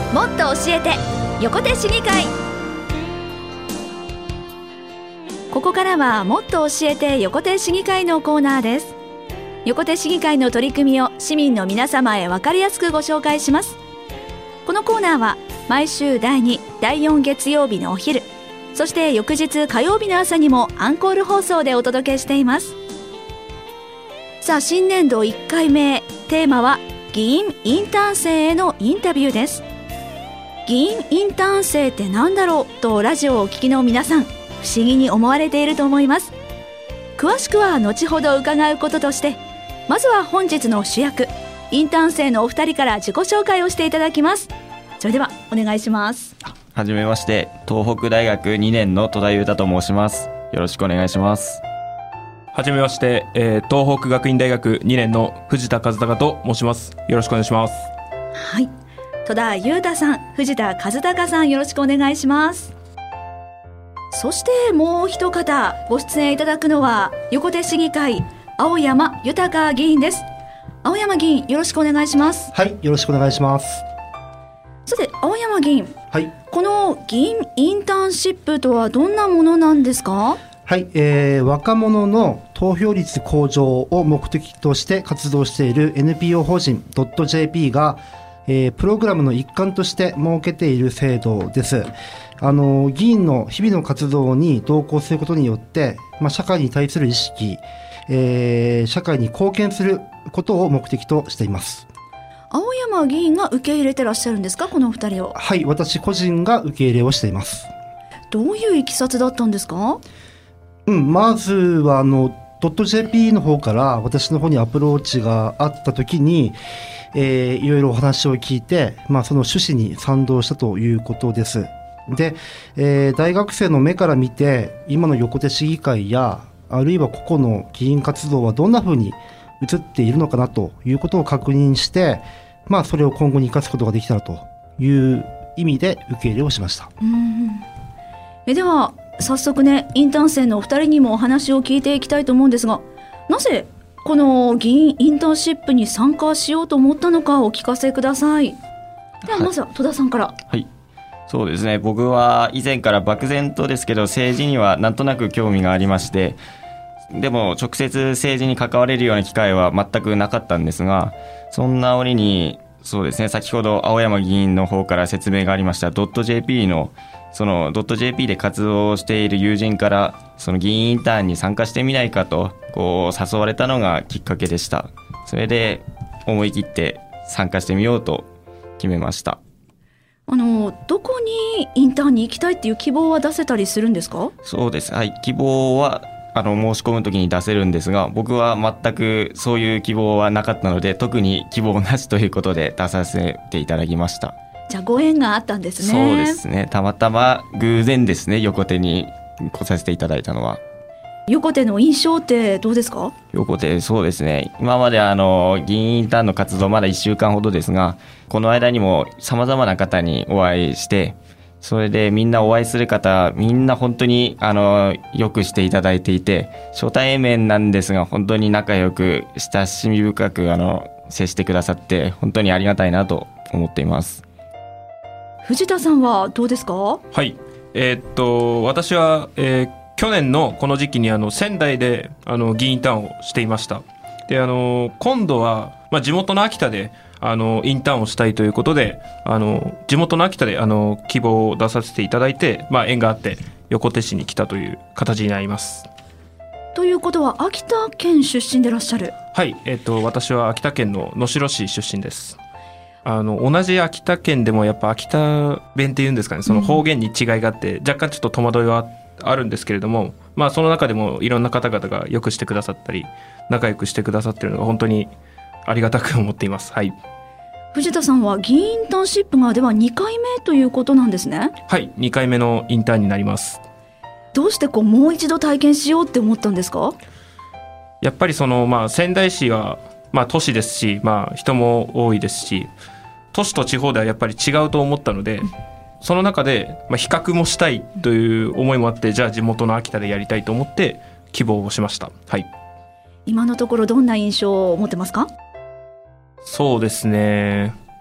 もっと教えて横手市議会。ここからはもっと教えて横手市議会のコーナーです。横手市議会の取り組みを市民の皆様へ分かりやすくご紹介します。このコーナーは毎週第2、第4月曜日のお昼、そして翌日火曜日の朝にもアンコール放送でお届けしています。さあ、新年度1回目、テーマは議員インターン生へのインタビューです。議員インターン生って何だろうとラジオをお聞きの皆さん、不思議に思われていると思います。詳しくは後ほど伺うこととして、まずは本日の主役、インターン生のお二人から自己紹介をしていただきます。それではお願いします。 はじめまして、東北大学2年の戸田裕太と申します。よろしくお願いします。 はじめまして、東北学院大学2年の藤田和孝と申します。よろしくお願いします。 はい、戸田裕太さん、藤田和孝さん、よろしくお願いします。そしてもう一方ご出演いただくのは横手市議会青山豊議員です。青山議員、よろしくお願いします。 はい、よろしくお願いします。 さて、青山議員、 はい、 この議員インターンシップとはどんなものなんですか？ はい、若者の投票率向上を目的として活動している NPO 法人 .jp が、プログラムの一環として設けている制度です。議員の日々の活動に同行することによって、社会に対する意識、社会に貢献することを目的としています。 青山議員が受け入れてらっしゃるんですか、このお二人を？ はい、私個人が受け入れをしています。 どういういきさつだったんですか？ まずは.jp の方から私の方にアプローチがあった時に、いろいろお話を聞いて、その趣旨に賛同したということです。で、大学生の目から見て今の横手市議会やあるいは個々の議員活動はどんなふうに移っているのかなということを確認して、それを今後に生かすことができたらという意味で受け入れをしました。 では早速ね、インターン生のお二人にもお話を聞いていきたいと思うんですが、なぜこの議員インターンシップに参加しようと思ったのかお聞かせください。ではまずは戸田さんから。 はい、そうですね、僕は以前から漠然とですけど政治にはなんとなく興味がありまして、でも直接政治に関われるような機会は全くなかったんですが、そんな折にそうですね、先ほど青山議員の方から説明がありました .jp のその .jp で活動している友人からその議員インターンに参加してみないかと誘われたのがきっかけでした。それで思い切って参加してみようと決めました。 どこにインターンに行きたいっていう希望は出せたりするんですか？ そうです、はい、希望は申し込むときに出せるんですが、僕は全くそういう希望はなかったので、特に希望なしということで出させていただきました。 じゃあご縁があったんですね。 そうですね、たまたま偶然ですね、横手に来させていただいたのは。 横手の印象ってどうですか？ 横手、そうですね、今まで議員インターンの活動まだ1週間ほどですが、この間にも様々な方にお会いして、それでみんなお会いする方みんな本当によくしていただいていて、初対面なんですが本当に仲良く親しみ深く接してくださって本当にありがたいなと思っています。 藤田さんはどうですか？ はい、私は、去年のこの時期に仙台で議員インターンをしていました。で今度は、地元の秋田でインターンをしたいということで地元の秋田で希望を出させていただいて、縁があって横手市に来たという形になります。 ということは秋田県出身でいらっしゃる？ はい、私は秋田県の能代市出身です。同じ秋田県でもやっぱ秋田弁っていうんですかね、その方言に違いがあって、若干ちょっと戸惑いはあるんですけれども、その中でもいろんな方々がよくしてくださったり仲良くしてくださっているのが本当にありがたく思っています。はい、 藤田さんは議員インターンシップがでは2回目ということなんですね。 はい、2回目のインターンになります。 どうしてもう一度体験しようって思ったんですか？ やっぱり仙台市は都市ですし、人も多いですし、都市と地方ではやっぱり違うと思ったので、その中で、比較もしたいという思いもあって、じゃあ地元の秋田でやりたいと思って希望をしました。はい、 今のところどんな印象を持ってますか？ そうですね、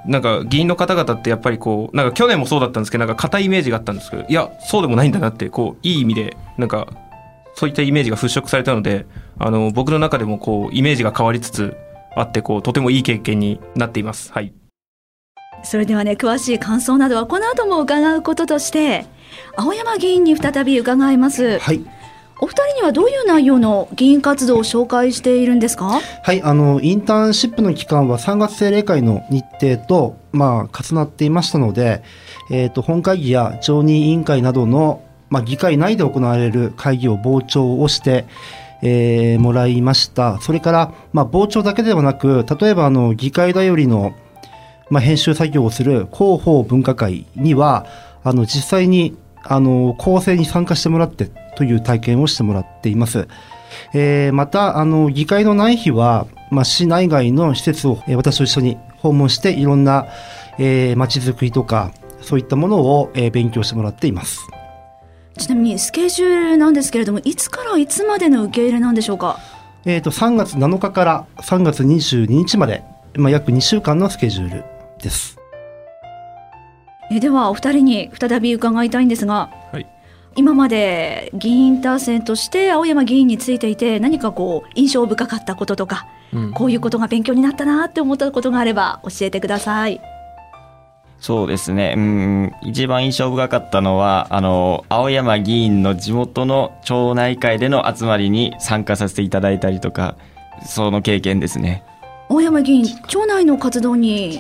なんか議員の方々ってやっぱりこうなんか去年もそうだったんですけど、なんか硬いイメージがあったんですけど、いやそうでもないんだなって、こういい意味でなんかそういったイメージが払拭されたので、僕の中でもこうイメージが変わりつつあって、こうとてもいい経験になっています。はい。 それではね、詳しい感想などはこの後も伺うこととして、青山議員に再び伺います。 はい。 お二人にはどういう内容の議員活動を紹介しているんですか？ はい、インターンシップの期間は3月定例会の日程と、重なっていましたので、本会議や常任委員会などの、議会内で行われる会議を傍聴をして、もらいました。それから、傍聴だけではなく、例えば議会だよりの、編集作業をする広報分科会には、実際に構成に参加してもらってという体験をしてもらっています。また議会のない日は、市内外の施設を、私と一緒に訪問して、いろんな、街づくりとかそういったものを、勉強してもらっています。 ちなみにスケジュールなんですけれども、いつからいつまでの受け入れなんでしょうか ？3月7日から3月22日まで、約2週間のスケジュールです。 ではお二人に再び伺いたいんですが、 はい、 今まで議員インターン生として青山議員についていて、何かこう印象深かったこととか、こういうことが勉強になったなって思ったことがあれば教えてください。 そうですね、一番印象深かったのは青山議員の地元の町内会での集まりに参加させていただいたりとか、その経験ですね。 青山議員、町内の活動に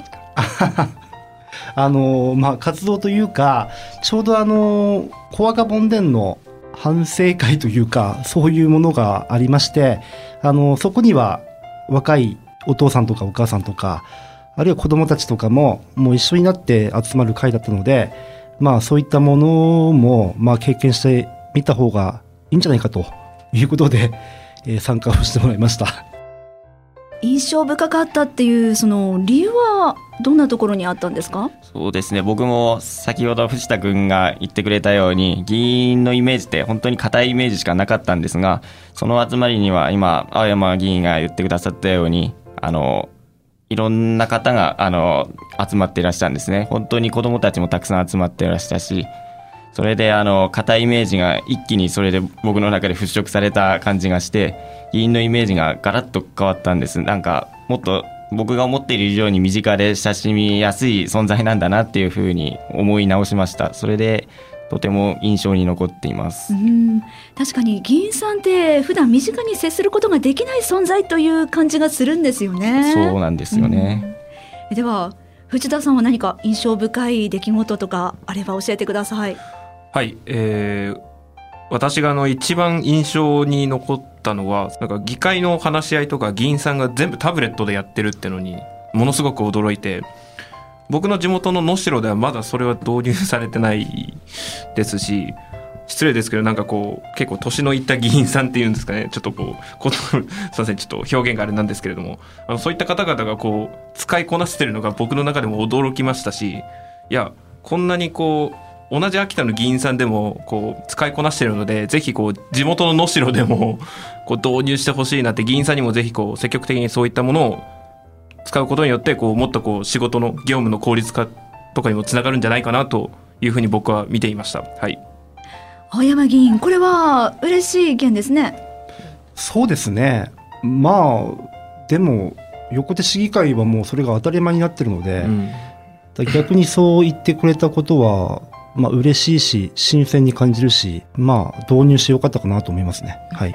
活動というか、ちょうど小赤盆殿の反省会というか、そういうものがありまして、そこには若いお父さんとかお母さんとか、あるいは子供たちとかももう一緒になって集まる会だったので、そういったものも経験してみた方がいいんじゃないかということで、参加をしてもらいました。 印象深かったっていうその理由はどんなところにあったんですか？ そうですね、僕も先ほど藤田君が言ってくれたように、議員のイメージって本当に固いイメージしかなかったんですが、その集まりには今青山議員が言ってくださったようにいろんな方が集まっていらっしゃるんですね。本当に子どもたちもたくさん集まっていらっしゃるし、それで固いイメージが一気にそれで僕の中で払拭された感じがして、議員のイメージがガラッと変わったんです。なんかもっと僕が思っている以上に身近で親しみやすい存在なんだなっていうふうに思い直しました。それでとても印象に残っています。 確かに議員さんって普段身近に接することができない存在という感じがするんですよね。 そうなんですよね。 では藤田さんは何か印象深い出来事とかあれば教えてください。 はい、私が一番印象に残ったのは、なんか議会の話し合いとか議員さんが全部タブレットでやってるってのにものすごく驚いて、僕の地元の能代ではまだそれは導入されてないですし、失礼ですけどなんかこう結構年のいった議員さんっていうんですかね、ちょっとこうすいません、ちょっと表現があれなんですけれども、そういった方々がこう使いこなしてるのが僕の中でも驚きましたし、いやこんなにこう同じ秋田の議員さんでもこう使いこなしているので、ぜひこう地元の能代でもこう導入してほしいなって、議員さんにもぜひこう積極的にそういったものを使うことによってこうもっとこう仕事の業務の効率化とかにもつながるんじゃないかなというふうに僕は見ていました。はい。 青山議員、これは嬉しい意見ですね。 そうですね。でも横手市議会はもうそれが当たり前になってるので、逆にそう言ってくれたことは嬉しいし新鮮に感じるし、導入してよかったかなと思いますね。はい。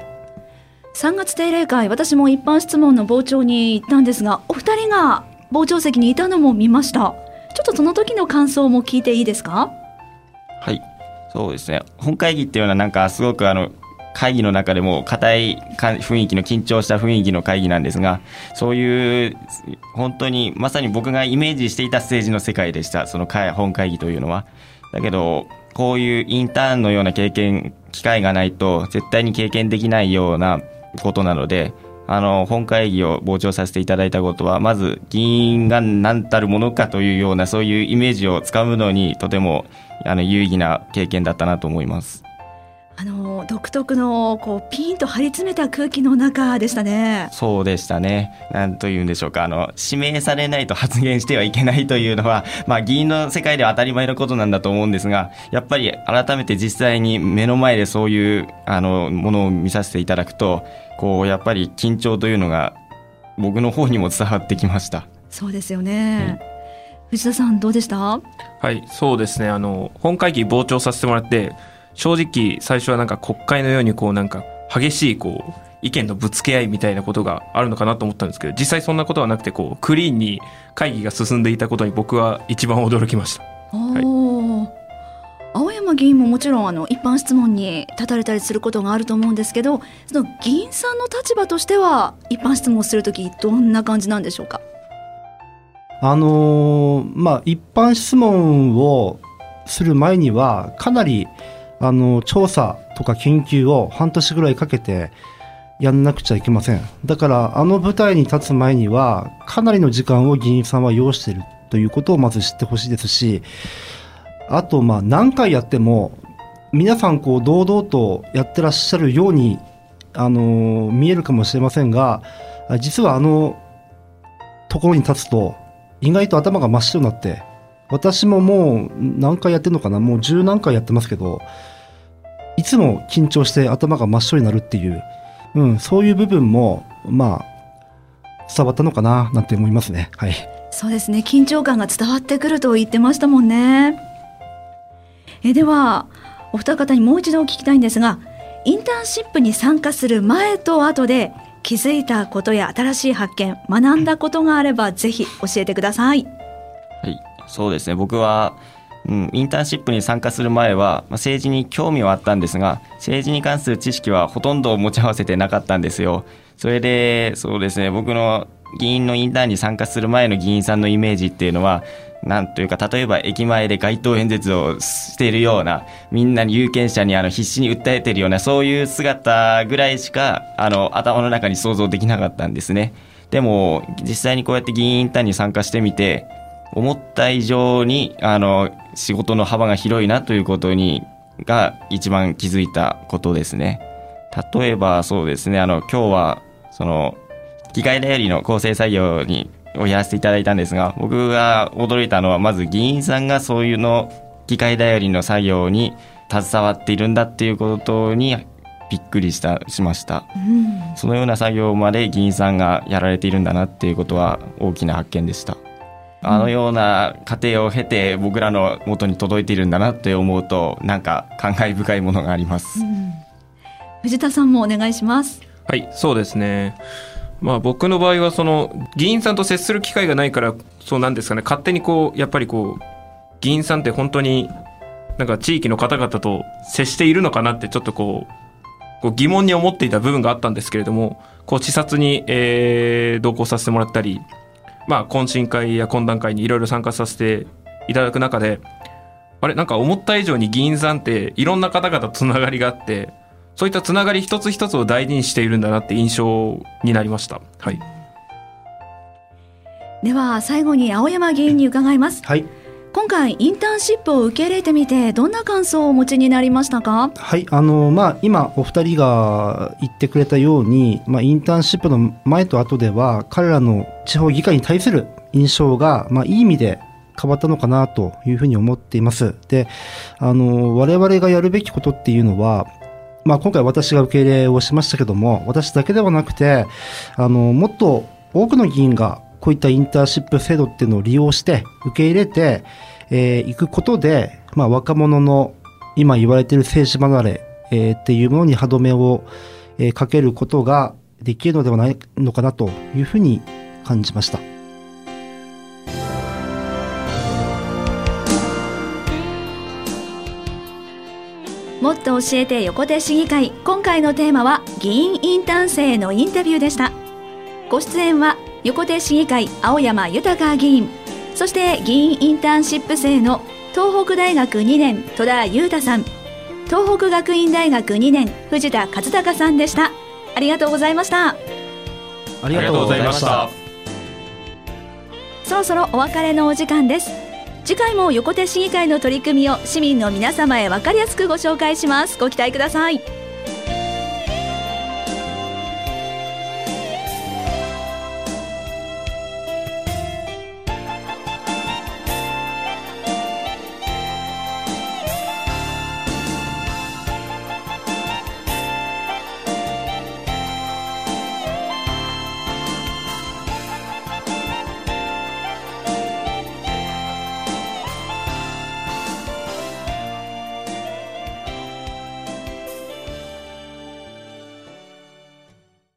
3月定例会、私も一般質問の傍聴に行ったんですが、お二人が傍聴席にいたのも見ました。ちょっとその時の感想も聞いていいですか？ はい、そうですね。本会議っていうのはなんかすごく会議の中でも硬い雰囲気の緊張した雰囲気の会議なんですが、そういう本当にまさに僕がイメージしていた政治の世界でした、その本会議というのは。だけどこういうインターンのような機会がないと絶対に経験できないようなことなので、本会議を傍聴させていただいたことは、まず議員が何たるものかというようなそういうイメージをつかむのにとても有意義な経験だったなと思います。 独特のピンと張り詰めた空気の中でしたね。 そうでしたね。なんというんでしょうか、指名されないと発言してはいけないというのは、議員の世界では当たり前のことなんだと思うんですが、やっぱり改めて実際に目の前でそういうものを見させていただくと、やっぱり緊張というのが僕の方にも伝わってきました。 そうですよね、藤田さんどうでした？ はい、そうですね。本会議傍聴させてもらって、正直最初はなんか国会のようになんか激しい意見のぶつけ合いみたいなことがあるのかなと思ったんですけど、実際そんなことはなくてクリーンに会議が進んでいたことに僕は一番驚きました。 青山議員ももちろん一般質問に立たれたりすることがあると思うんですけど、その議員さんの立場としては一般質問をするときどんな感じなんでしょうか？ 一般質問をする前にはかなり調査とか研究を半年ぐらいかけてやんなくちゃいけません。だから舞台に立つ前にはかなりの時間を議員さんは要しているということをまず知ってほしいですし、あと何回やっても皆さん堂々とやってらっしゃるように見えるかもしれませんが、実はところに立つと意外と頭が真っ白になって、私ももう何回やってるのかな、もう10何回やってますけど、いつも緊張して頭が真っ白になるっていう、そういう部分も伝わったのかななんて思いますね。はい。 そうですね、緊張感が伝わってくると言ってましたもんね。ではお二方にもう一度お聞きたいんですが、インターンシップに参加する前と後で気づいたことや新しい発見、学んだことがあればぜひ教えてください。 はい、そうですね。僕は、インターンシップに参加する前は、政治に興味はあったんですが、政治に関する知識はほとんど持ち合わせてなかったんですよ。それでそうですね、僕の議員のインターンに参加する前の議員さんのイメージっていうのは、なんというか、例えば駅前で街頭演説をしているような、みんなに有権者に必死に訴えているような、そういう姿ぐらいしか頭の中に想像できなかったんですね。でも実際にこうやって議員インターンに参加してみて、思った以上に仕事の幅が広いなということが一番気づいたことですね。例えばそうですね、今日は議会だよりの構成作業をやらせていただいたんですが、僕が驚いたのは、まず議員さんがそういう議会だよりの作業に携わっているんだっていうことにびっくりしました、そのような作業まで議員さんがやられているんだなっていうことは大きな発見でした。ような過程を経て僕らの元に届いているんだなって思うと、なんか感慨深いものがあります、 藤田さんもお願いします。 はい、そうですね。僕の場合は議員さんと接する機会がないから、なんですかね、勝手にやっぱり議員さんって本当になんか地域の方々と接しているのかなってちょっと疑問に思っていた部分があったんですけれども、視察に、同行させてもらったり、懇親会や懇談会にいろいろ参加させていただく中で、なんか思った以上に議員さんっていろんな方々とつながりがあって、そういったつながり一つ一つを大事にしているんだなって印象になりました。はい。 では最後に青山議員に伺います。 はい。 今回インターンシップを受け入れてみてどんな感想をお持ちになりましたか？ はい、今お二人が言ってくれたように、インターンシップの前と後では彼らの地方議会に対する印象が、いい意味で変わったのかなというふうに思っています。で、我々がやるべきことっていうのは、今回私が受け入れをしましたけども、私だけではなくてもっと多くの議員がこういったインターンシップ制度っていうのを利用して受け入れていくことで、若者の今言われている政治離れ、っていうものに歯止めを、かけることができるのではないのかなというふうに感じました。 もっと教えて横手市議会、今回のテーマは議員インターン生へのインタビューでした。ご出演は横手市議会青山豊議員、そして議員インターンシップ生の東北大学2年戸田裕太さん、東北学院大学2年藤田勝孝さんでした。ありがとうございました。 ありがとうございました。 そろそろお別れのお時間です。 次回も横手市議会の取り組みを市民の皆様へ分かりやすくご紹介します。ご期待ください。